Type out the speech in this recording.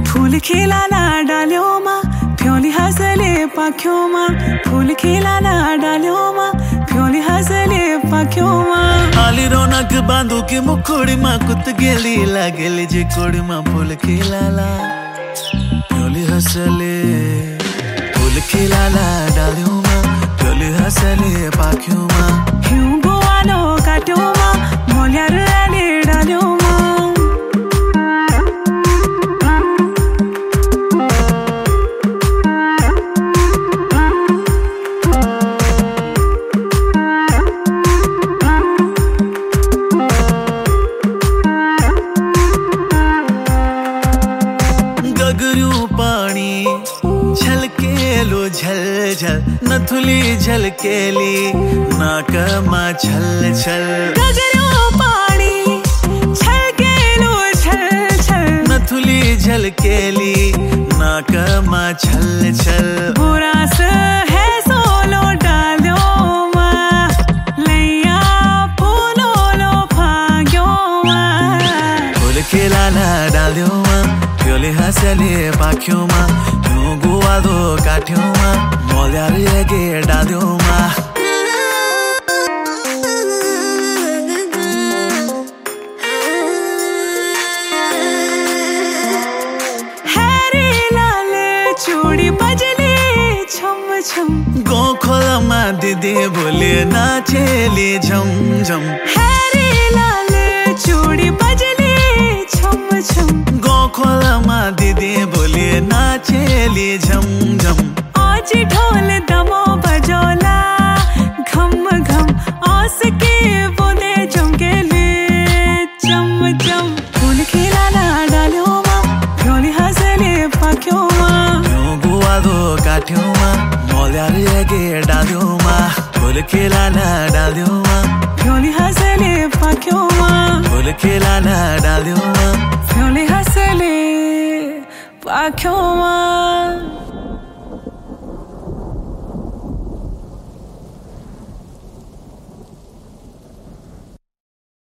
फूल खिलाना डाल्यो मा फ्योली हसले पाख्यो मा फूल खिलाना डाल्यो मा फ्योली हसले पाख्यो मा आली रौनक बांधो के मुखोड़ी मा कुत गेली लागेली जे कोड़ी मा फूल खिलाला फ्योली हसले फूल खिलाला डाल्यो मा फ्योली हसले पाख्यो मा हिउँ बुवानो काट्यो मा मोल्यार आले डाल्यो मा गगरू पानी झलकेलो झल झल नथुली झलकेली नाकमा छल छल गगरू पानी झलकेलो झल झल नथुली झलकेली नाकमा छल छल बुरास है सोलो डाल्यो मा लैया फूलो लो फाग्यो मा फूल खिलाना डाल्यो मा फ्योली हसले पाख्यो मा हिउँ गुवादो काट्यो मा मोल्यार एगे डाल्यो मा हैरी लाल चूड़ी बजले छम छम गोखोलमा दिदी बोले नाचेली झम झम हैरी लाल चूड़ी बजले छम छम गोखोलमा दिदी बोले नाचेली झम झम आज ढोल दमो बजोला घम घम आस के बोले चमकेले चम चम फूल खिलाना डाल्यो मा फ्योली हसले पाख्यो मा हिउँ गुवादो काट्यो मा मोल्यार एगे डाल्यो मा फूल खिलाना डाल्यो मा फ्योली हसले पाख्यो मा फूल खिलाना डाल्यो मा फ्योली हसले पाख्यो मा